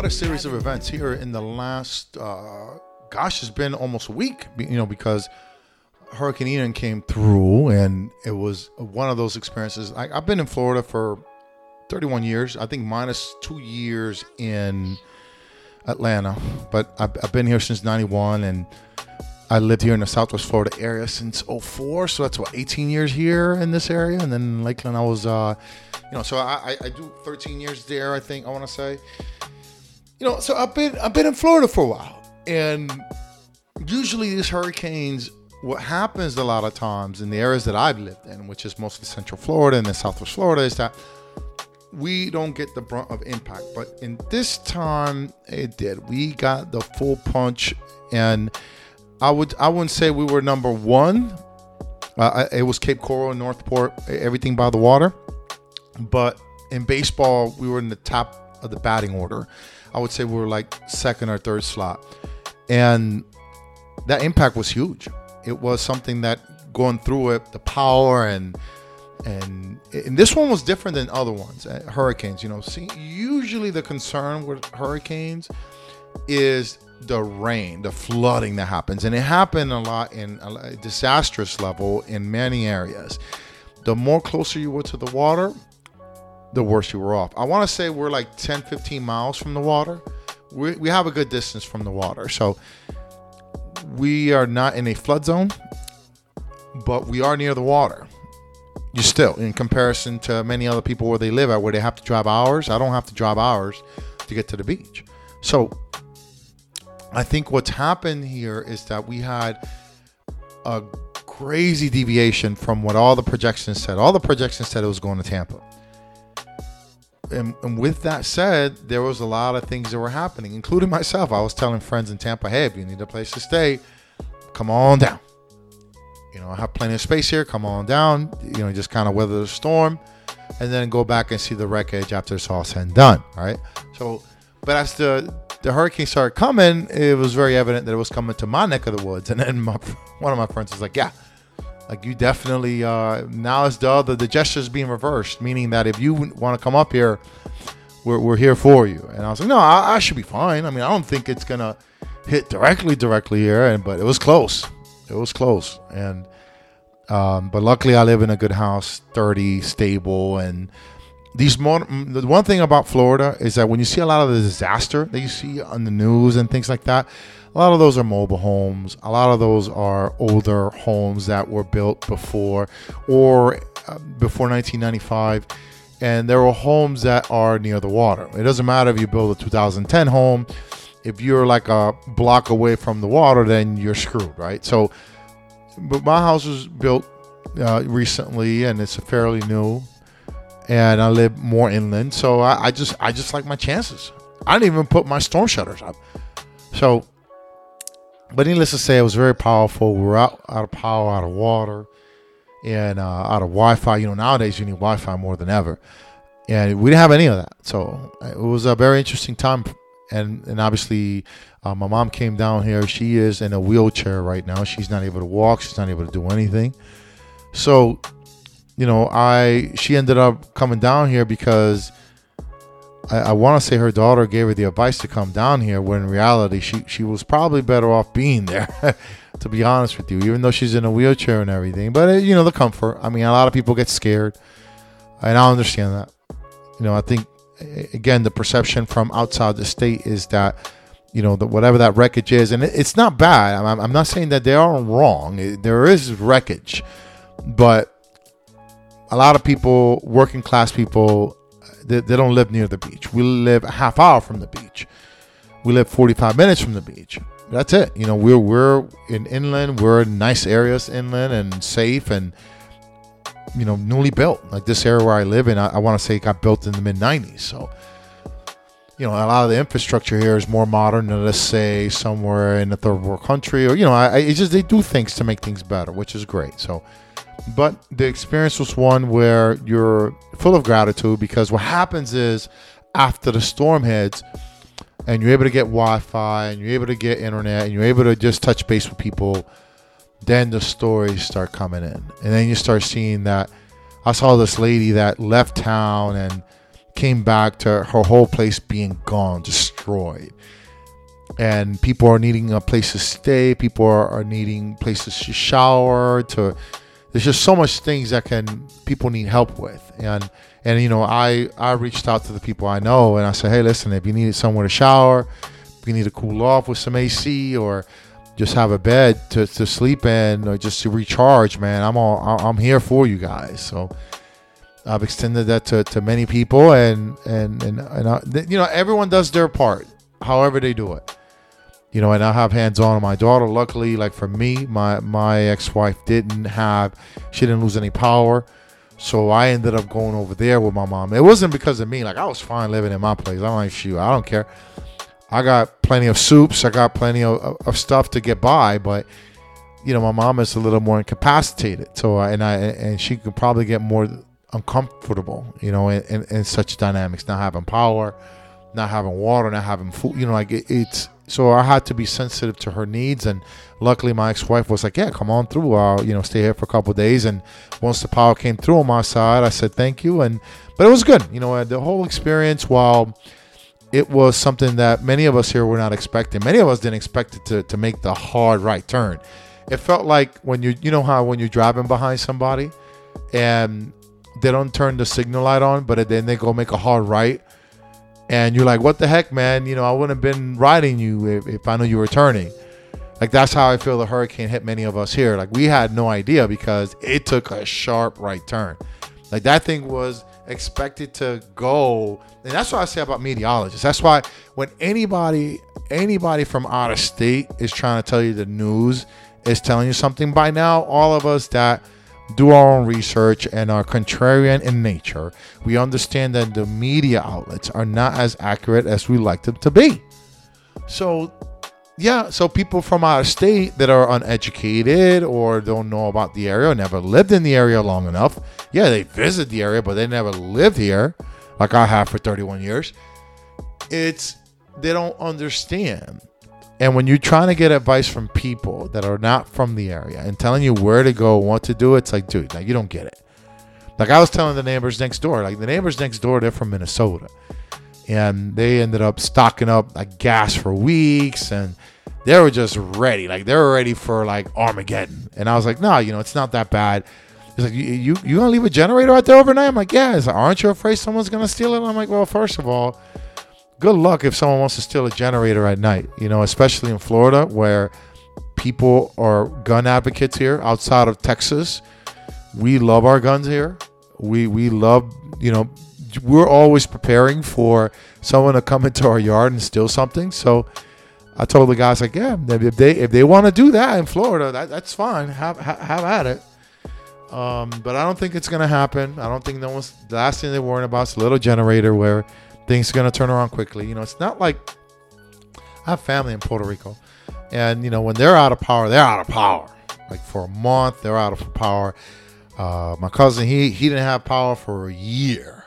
a series of events here in the last, it's been almost a week, because Hurricane Ian came through, and it was one of those experiences. I've been in Florida for 31 years, I think minus 2 years in Atlanta, but I've been here since 91, and I lived here in the Southwest Florida area since '04, so that's 18 years here in this area, and then in Lakeland I was, so I do 13 years there, I think, I want to say. So I've been in Florida for a while, and usually these hurricanes, what happens a lot of times in the areas that I've lived in, which is mostly Central Florida and then Southwest Florida, is that we don't get the brunt of impact. But in this time, it did. We got the full punch, and I wouldn't say we were number one. It was Cape Coral and Northport, everything by the water. But in baseball, we were in the top of the batting order. I would say we were like second or third slot. And that impact was huge. It was something that going through it, the power and this one was different than other ones, hurricanes. Usually the concern with hurricanes is the rain, the flooding that happens. And it happened a lot in a disastrous level in many areas. The more closer you were to the water, the worse you were off. I want to say we're like 10, 15 miles from the water. We have a good distance from the water. So we are not in a flood zone, but we are near the water. You still, in comparison to many other people where they live at, where they have to drive hours. I don't have to drive hours to get to the beach. So I think what's happened here is that we had a crazy deviation from what all the projections said. All the projections said it was going to Tampa. And with that said, there was a lot of things that were happening, including myself. I was telling friends in Tampa, hey, if you need a place to stay, come on down. I have plenty of space here. Come on down. Just kind of weather the storm and then go back and see the wreckage after it's all said and done. All right. So, but as the hurricane started coming, it was very evident that it was coming to my neck of the woods. And then one of my friends was like, yeah, like you definitely, now it's the gesture is being reversed, meaning that if you want to come up here, we're here for you. And I was like, no, I should be fine. I mean, I don't think it's going to hit directly here. But it was close. It was close. And, but luckily I live in a good house, sturdy, stable. And the one thing about Florida is that when you see a lot of the disaster that you see on the news and things like that, a lot of those are mobile homes. A lot of those are older homes that were built before 1995. And there are homes that are near the water. It doesn't matter if you build a 2010 home. If you're like a block away from the water, then you're screwed, right? So, but my house was built recently, and it's fairly new, and I live more inland. So I just like my chances. I didn't even put my storm shutters up. So, but needless to say, it was very powerful. We were out of power, out of water, and out of Wi-Fi. Nowadays you need Wi-Fi more than ever, and we didn't have any of that. So it was a very interesting time. And obviously, my mom came down here. She is in a wheelchair right now. She's not able to walk. She's not able to do anything. So, she ended up coming down here because I want to say her daughter gave her the advice to come down here, when in reality, she was probably better off being there, to be honest with you, even though she's in a wheelchair and everything. But, the comfort. I mean, a lot of people get scared, and I understand that. I think, again, the perception from outside the state is that, that whatever that wreckage is, and it's not bad. I'm not saying that they are wrong. There is wreckage, but a lot of people, working class people, they don't live near the beach. We live a half hour from the beach. We live 45 minutes from the beach. That's it. We're in inland. We're in nice areas inland and safe and, newly built. Like this area where I live in, I want to say it got built in the mid-90s. So, a lot of the infrastructure here is more modern than, let's say, somewhere in a third world country, or, they do things to make things better, which is great. So, but the experience was one where you're full of gratitude, because what happens is after the storm hits and you're able to get Wi-Fi and you're able to get internet and you're able to just touch base with people, then the stories start coming in. And then you start seeing that I saw this lady that left town and came back to her whole place being gone, just destroyed. And people are needing a place to stay. People are needing places to shower. There's just so much things that people need help with. And I reached out to the people I know, and I said, hey, listen, if you need somewhere to shower, if you need to cool off with some AC, or just have a bed to sleep in, or just to recharge, man, I'm here for you guys. So I've extended that to many people, and everyone does their part, however they do it. And I have hands-on on my daughter. Luckily, like for me, my ex-wife didn't lose any power. So I ended up going over there with my mom. It wasn't because of me. Like, I was fine living in my place. I'm like, shoot, I don't care. I got plenty of soups. I got plenty of stuff to get by. But, my mom is a little more incapacitated. So, and she could probably get more uncomfortable, in such dynamics. Not having power, not having water, not having food. It's... So I had to be sensitive to her needs, and luckily my ex-wife was like, yeah, come on through. I'll, stay here for a couple of days. And once the power came through on my side, I said thank you. But it was good. The whole experience, while it was something that many of us here were not expecting, many of us didn't expect it to make the hard right turn. It felt like when when you're driving behind somebody and they don't turn the signal light on, but then they go make a hard right. And you're like, what the heck, man? I wouldn't have been riding you if I knew you were turning. Like, that's how I feel the hurricane hit many of us here. Like, we had no idea because it took a sharp right turn. Like, that thing was expected to go. And that's what I say about meteorologists. That's why when anybody from out of state is trying to tell you the news is telling you something, by now, all of us that do our own research and are contrarian in nature, we understand that the media outlets are not as accurate as we like them to be. So people from out of state that are uneducated or don't know about the area or never lived in the area long enough, they visit the area, but they never lived here like I have for 31 years. They don't understand. And when you're trying to get advice from people that are not from the area and telling you where to go, what to do, it's like, dude, you don't get it. Like, I was telling the neighbors next door, they're from Minnesota. And they ended up stocking up like gas for weeks, and they were just ready. Like, they were ready for like Armageddon. And I was like, no, it's not that bad. It's like, you gonna leave a generator out there overnight? I'm like, yeah. It's like, aren't you afraid someone's gonna steal it? I'm like, well, first of all, good luck if someone wants to steal a generator at night, especially in Florida, where people are gun advocates here. Outside of Texas, we love our guns here. We love, we're always preparing for someone to come into our yard and steal something. So I told the guys, like, yeah, if they want to do that in Florida, that's fine. Have at it. But I don't think it's going to happen. I don't think the last thing they're worrying about is a little generator where things are going to turn around quickly. It's not like I have family in Puerto Rico. And, when they're out of power, they're out of power. Like, for a month, they're out of power. My cousin, he didn't have power for a year.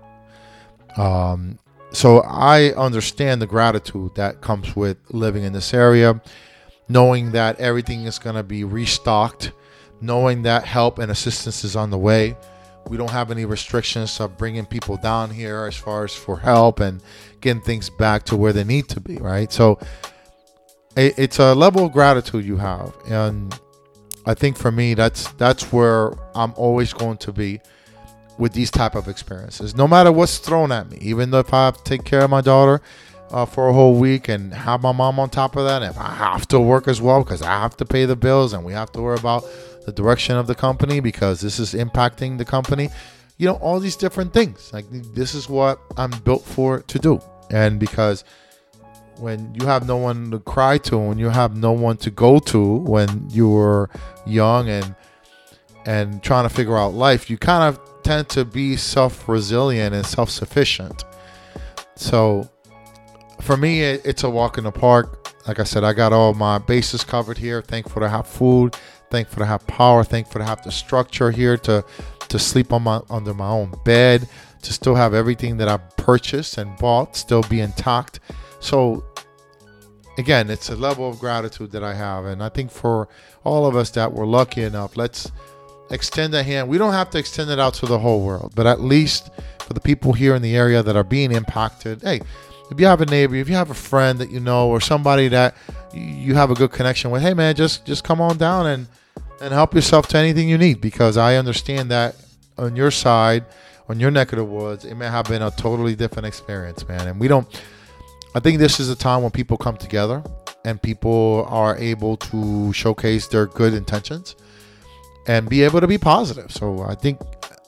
So I understand the gratitude that comes with living in this area, knowing that everything is going to be restocked, knowing that help and assistance is on the way. We don't have any restrictions of bringing people down here as far as for help and getting things back to where they need to be, right? So it's a level of gratitude you have. And I think for me, that's where I'm always going to be with these type of experiences. No matter what's thrown at me, even though if I have to take care of my daughter for a whole week and have my mom on top of that, if I have to work as well because I have to pay the bills and we have to worry about the direction of the company because this is impacting the company, all these different things. Like, this is what I'm built for to do. And because when you have no one to cry to, when you have no one to go to when you're young and trying to figure out life, you kind of tend to be self-resilient and self-sufficient. So for me, it's a walk in the park. Like I said, I got all my bases covered here. Thankful to have food, thankful to have power, thankful to have the structure here to sleep under my own bed, to still have everything that I purchased and bought still be intact. So again, it's a level of gratitude that I have. And I think for all of us that were lucky enough, let's extend a hand. We don't have to extend it out to the whole world, but at least for the people here in the area that are being impacted, hey, if you have a neighbor, if you have a friend that you know, or somebody that you have a good connection with, hey man, just come on down and help yourself to anything you need, because I understand that on your side, on your neck of the woods, it may have been a totally different experience, man. And I think this is a time when people come together and people are able to showcase their good intentions and be able to be positive. So I think,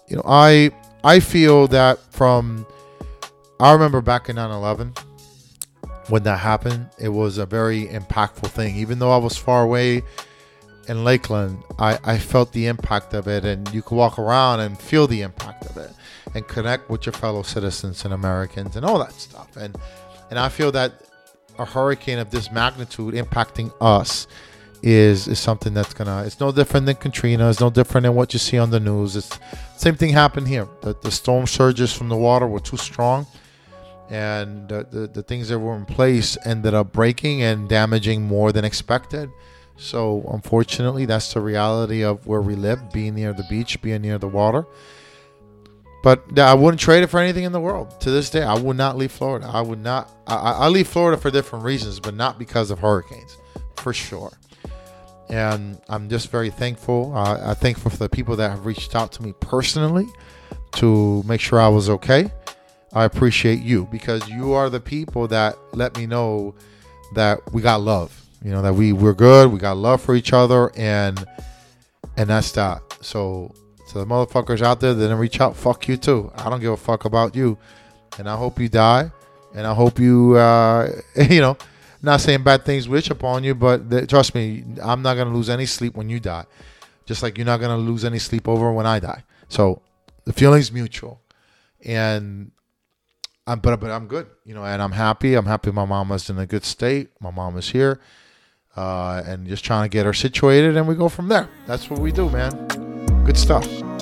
I feel that I remember back in 9/11 when that happened, it was a very impactful thing. Even though I was far away in Lakeland, I felt the impact of it, and you could walk around and feel the impact of it and connect with your fellow citizens and Americans and all that stuff. And I feel that a hurricane of this magnitude impacting us is something that's it's no different than Katrina. It's no different than what you see on the news. It's same thing happened here. The storm surges from the water were too strong, and the things that were in place ended up breaking and damaging more than expected. So unfortunately, that's the reality of where we live, being near the beach, being near the water. But I wouldn't trade it for anything in the world. To this day, I would not leave Florida. I would not. I leave Florida for different reasons, but not because of hurricanes, for sure. And I'm just very thankful. I'm thankful for the people that have reached out to me personally to make sure I was okay. I appreciate you, because you are the people that let me know that we got love. That we're good. We got love for each other, and that's that. So the motherfuckers out there that didn't reach out, fuck you too. I don't give a fuck about you, and I hope you die, and I hope you, not saying bad things wish upon you, but trust me, I'm not gonna lose any sleep when you die, just like you're not gonna lose any sleep over when I die. So the feeling's mutual, and but I'm good, and I'm happy. I'm happy my mama's in a good state. My mom is here, and just trying to get her situated, and we go from there. That's what we do, man. Good stuff.